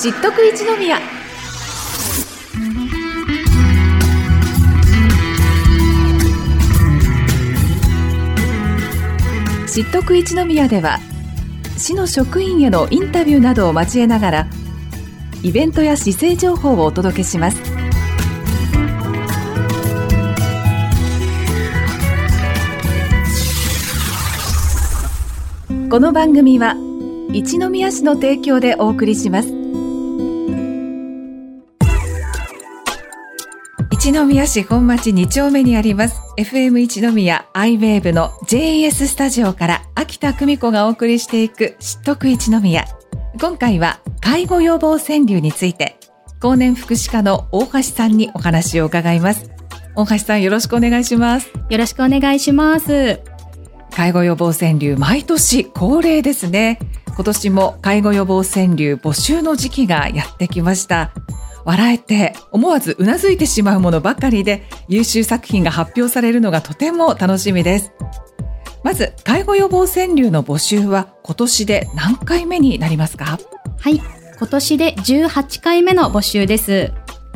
知っとく一宮。知っとく一宮では、市の職員へのインタビューなどを交えながら、イベントや市政情報をお届けします。この番組は一宮市の提供でお送りします。一宮市本町2丁目にあります FM 一宮 iWave の JS スタジオから秋田久美子がお送りしていく知っとく一宮。今回は介護予防川柳について後年福祉課の大橋さんにお話を伺います。大橋さん、よろしくお願いします。 よろしくお願いします。 介護予防川柳、毎年恒例ですね。今年も介護予防川柳募集の時期がやってきました。笑えて思わずうなずいてしまうものばかりで、優秀作品が発表されるのがとても楽しみです。まず介護予防川柳の募集は今年で何回目になりますか？ はい、今年で18回目の募集です。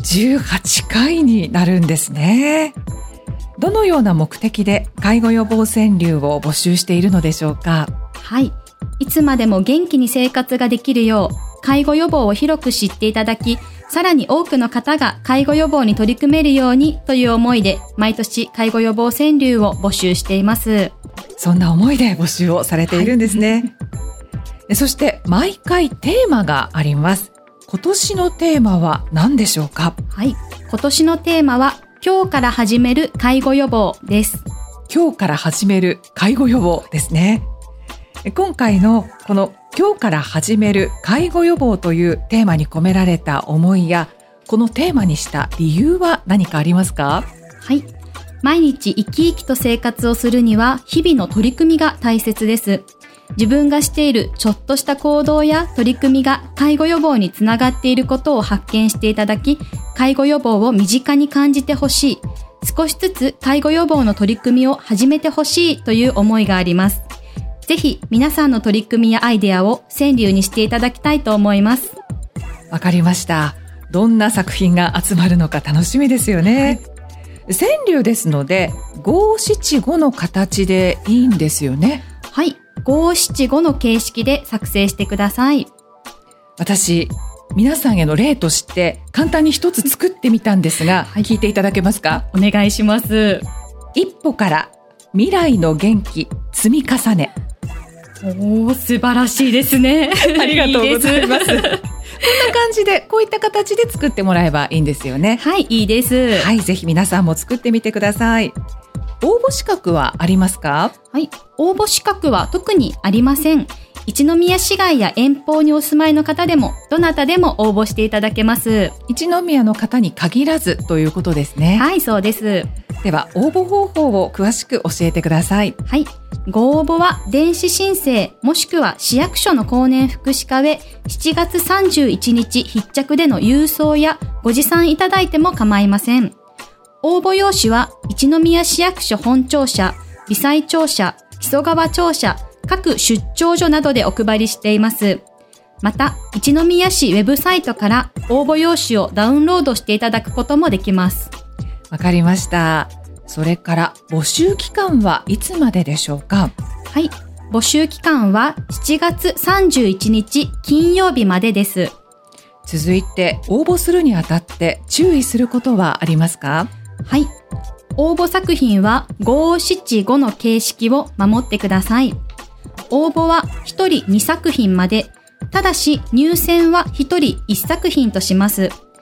18回になるんですね。どのような目的で介護予防川柳を募集しているのでしょうか？ はい、いつまでも元気に生活ができるよう介護予防を広く知っていただき、さらに多くの方が介護予防に取り組めるようにという思いで、毎年介護予防川柳を募集しています。 そんな思いで募集をされているんですね。そして毎回テーマがあります。今年のテーマは何でしょうか？ はい、今年のテーマは今日から始める介護予防です。 今日から始める介護予防ですね。今回のこの今日から始める介護予防というテーマに込められた思いや、このテーマにした理由は何かありますか？ はい、毎日生き生きと生活をするには日々の取り組みが大切です。自分がしているちょっとした行動や取り組みが介護予防につながっていることを発見していただき、介護予防を身近に感じてほしい、少しずつ介護予防の取り組みを始めてほしいという思いがあります。ぜひ皆さんの取り組みやアイデアを川柳にしていただきたいと思います。 わかりました。どんな作品が集まるのか楽しみですよね。はい、川柳ですので五七五の形でいいんですよね。 はい、五七五の形式で作成してください。 私、皆さんへの例として簡単に一つ作ってみたんですが、聞いていただけますか？ お願いします。 一歩から未来の元気積み重ね。 素晴らしいですね。 ありがとうございます。こんな感じで、こういった形で作ってもらえばいいんですよね。 はい、いいです。 はい、ぜひ皆さんも作ってみてください。応募資格はありますか？ はい、応募資格は特にありません。一宮市街や遠方にお住まいの方でもどなたでも応募していただけます。 一宮の方に限らずということですね。 はい、そうです。 では応募方法を詳しく教えてください。 はい、ご応募は電子申請もしくは市役所の後年福祉課へ7月31日必着での郵送やご持参いただいても構いません。応募用紙は一宮市役所本庁舎、微細庁舎、木曽川庁舎、各出張所などでお配りしています。また、一宮市ウェブサイトから応募用紙をダウンロードしていただくこともできます。 わかりました。それから募集期間はいつまででしょうか？ はい、募集期間は7月31日金曜日までです。 続いて応募するにあたって注意することはありますか？ はい、応募作品は五七五の形式を守ってください。応募は1人2作品まで、ただし入選は1人1作品とします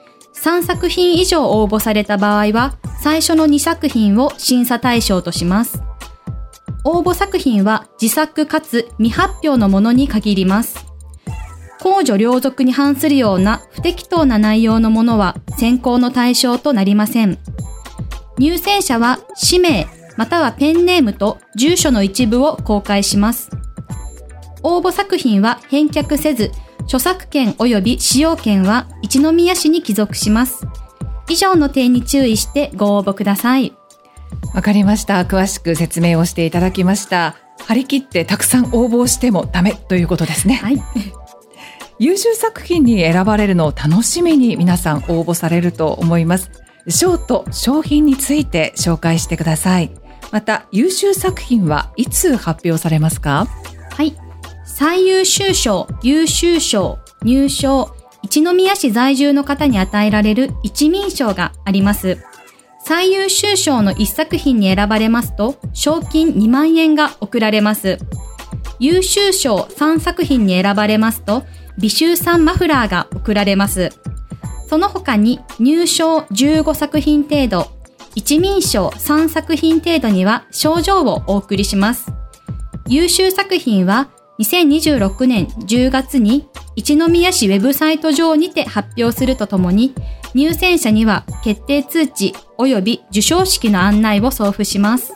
。3作品以上応募された場合は最初の2作品を審査対象とします。応募作品は自作かつ未発表のものに限ります。公序良俗に反するような不適当な内容のものは選考の対象となりません。入選者は氏名またはペンネームと住所の一部を公開します。応募作品は返却せず、著作権及び使用権は一宮市に帰属します。以上の点に注意してご応募ください。 わかりました。詳しく説明をしていただきました。張り切ってたくさん応募してもダメということですね。 はい。 優秀作品に選ばれるのを楽しみに皆さん応募されると思います。賞と賞品について紹介してください。また、優秀作品はいつ発表されますか？ はい。最優秀賞、優秀賞、入賞、一宮市在住の方に与えられる一民賞があります。最優秀賞の1作品に選ばれますと、賞金2万円が贈られます。優秀賞3作品に選ばれますと、美秀さんマフラーが贈られます。その他に入賞15作品程度、一民賞3作品程度には賞状をお送りします。優秀作品は2026年10月に一宮市ウェブサイト上にて発表するとともに、入選者には決定通知及び授賞式の案内を送付します。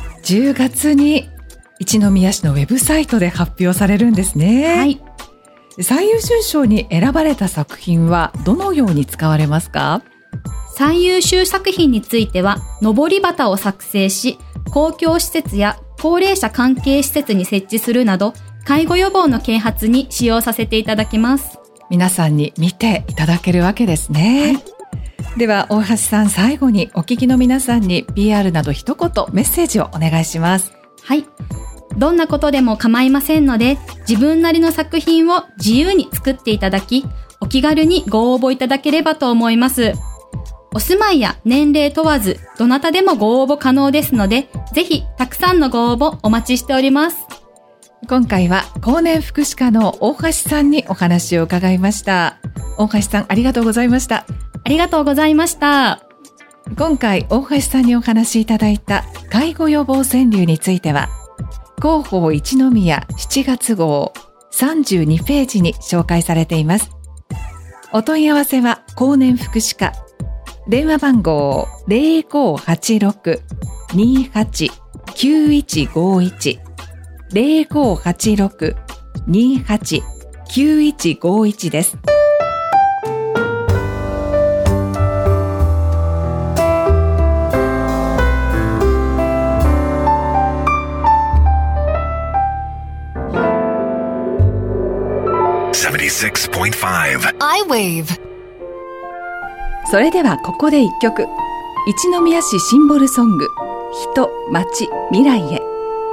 10月に一宮市のウェブサイトで発表されるんですね。 はい。 最優秀賞に選ばれた作品はどのように使われますか？ 最優秀作品については、のぼり旗を作成し、公共施設や高齢者関係施設に設置するなど、介護予防の啓発に使用させていただきます。 皆さんに見ていただけるわけですね。はい、では、大橋さん、最後にお聞きの皆さんに PR など一言メッセージをお願いします。 はい。どんなことでも構いませんので、自分なりの作品を自由に作っていただき、お気軽にご応募いただければと思います。お住まいや年齢問わず、どなたでもご応募可能ですので、ぜひたくさんのご応募お待ちしております。 今回は後年福祉課の大橋さんにお話を伺いました。大橋さん、ありがとうございました。 ありがとうございました。 今回大橋さんにお話しいただいた介護予防川柳については、広報一宮7月号32ページに紹介されています。お問い合わせは後年福祉課、電話番号 0586-289151 0586-289151 です。 76.5 I-Wave。 それではここで一曲、一宮市シンボルソング、人、町、未来へ。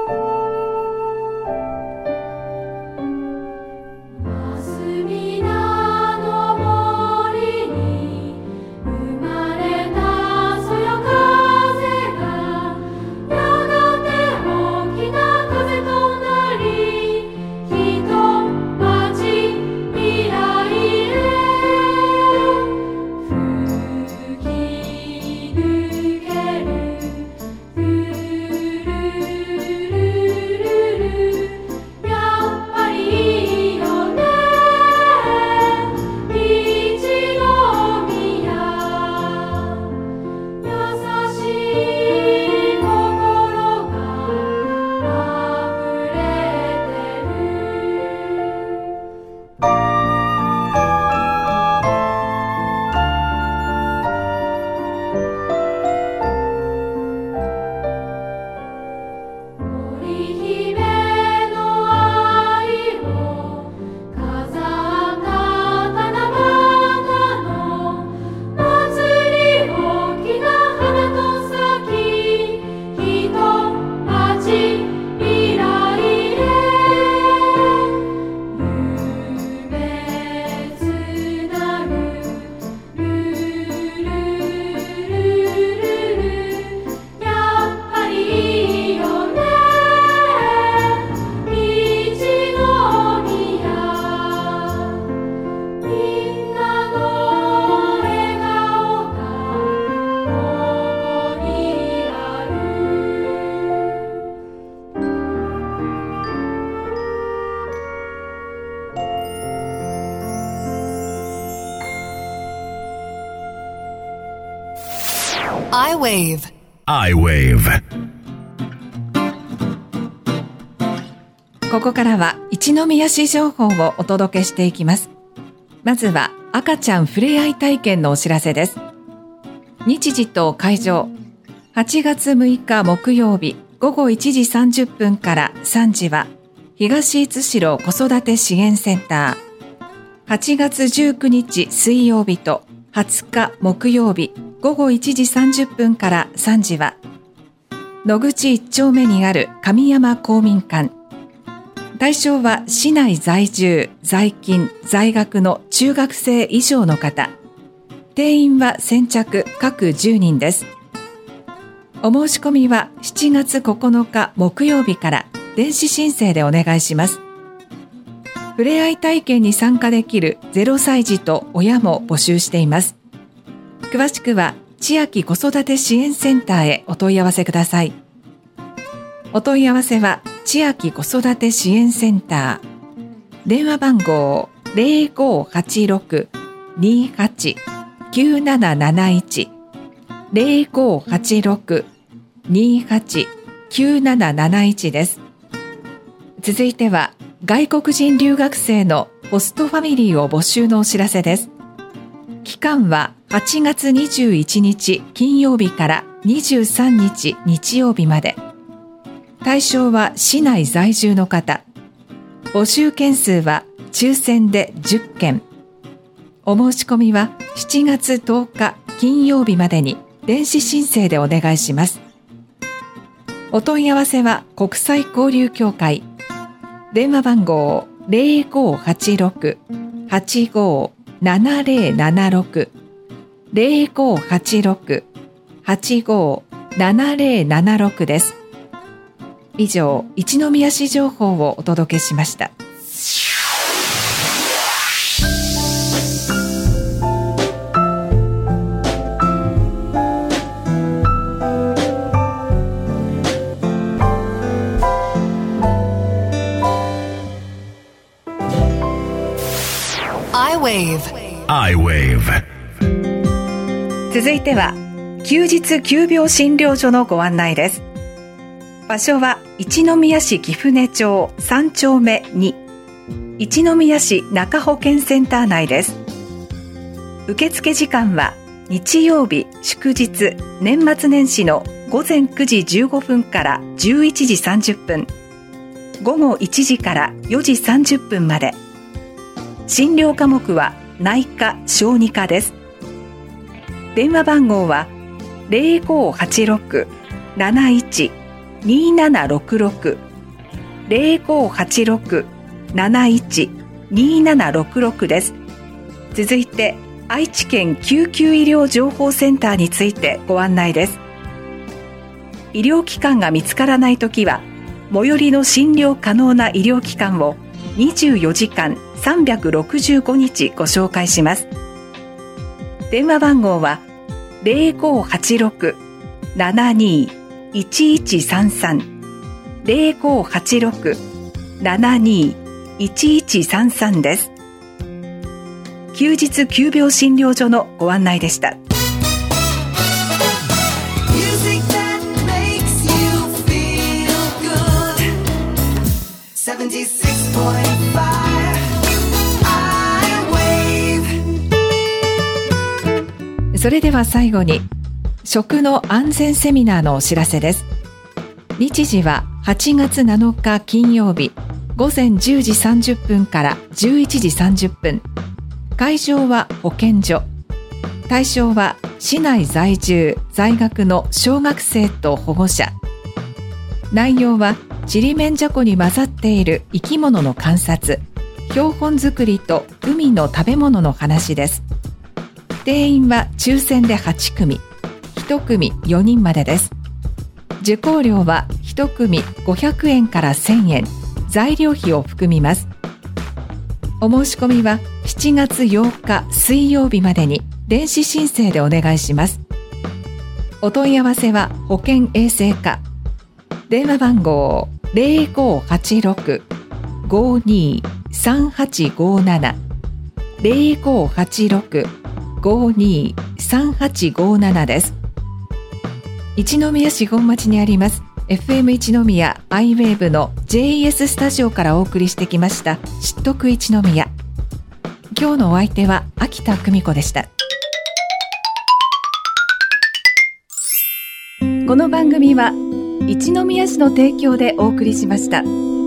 I-Wave。 I-Wave。 ここからは一宮市情報をお届けしていきます。まずは赤ちゃんふれあい体験のお知らせです。日時と会場、8月6日木曜日午後1時30分から3時は東津代子育て支援センター。 8月19日水曜日と20日木曜日午後1時30分から3時は、野口1丁目にある神山公民館。対象は市内在住、在勤、在学の中学生以上の方。定員は先着各10人です。お申し込みは7月9日木曜日から電子申請でお願いします。ふれあい体験に参加できる0歳児と親も募集しています。詳しくは千秋子育て支援センターへお問い合わせください。お問い合わせは千秋子育て支援センター。電話番号 0586-289771 0586-289771 です。続いては外国人留学生のホストファミリーを募集のお知らせです。期間は8月21日金曜日から23日日曜日まで。対象は市内在住の方。募集件数は抽選で10件。お申し込みは7月10日金曜日までに電子申請でお願いします。お問い合わせは国際交流協会。電話番号 0586-857076 0586-857076 です。以上、一宮市情報をお届けしました。 I-Wave 続いては休日急病診療所のご案内です。場所は一宮市貴船町3丁目2、一宮市中保健センター内です。受付時間は日曜日祝日年末年始の午前9時15分から11時30分、午後1時から4時30分まで。診療科目は内科・小児科です。電話番号は 0586-712766 0586-712766 です。続いて愛知県救急医療情報センターについてご案内です。医療機関が見つからないときは最寄りの診療可能な医療機関を24時間365日ご紹介します。電話番号は 0586-721133 0586-721133 です。休日急病診療所のご案内でした。それでは最後に食の安全セミナーのお知らせです。日時は8月7日金曜日午前10時30分から11時30分。会場は保健所。対象は市内在住在学の小学生と保護者。内容はちりめんじゃこに混ざっている生き物の観察、標本作りと海の食べ物の話です。定員は抽選で8組、1組4人までです。受講料は1組500円から1000円、材料費を含みます。お申し込みは7月8日水曜日までに電子申請でお願いします。お問い合わせは保健衛生課。電話番号 0586-523857 0586-523857 です。一宮市本町にあります FM 一宮 I-Wave の JES スタジオからお送りしてきました知っとく一宮。今日のお相手は秋田久美子でした。この番組は一宮市の提供でお送りしました。